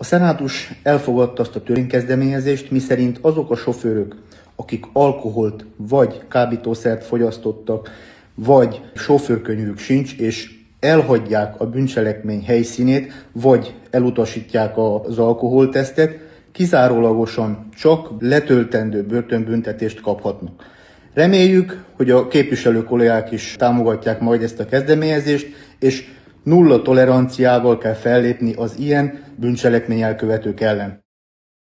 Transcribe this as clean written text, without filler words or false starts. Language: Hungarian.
A szenátus elfogadta azt a törvénykezdeményezést, miszerint azok a sofőrök, akik alkoholt vagy kábítószert fogyasztottak, vagy sofőrkönyvük sincs, és elhagyják a bűncselekmény helyszínét, vagy elutasítják az alkoholtesztet, kizárólagosan csak letöltendő börtönbüntetést kaphatnak. Reméljük, hogy a képviselő kollégák is támogatják majd ezt a kezdeményezést, és nulla toleranciával kell fellépni az ilyen bűncselekmény elkövetők ellen.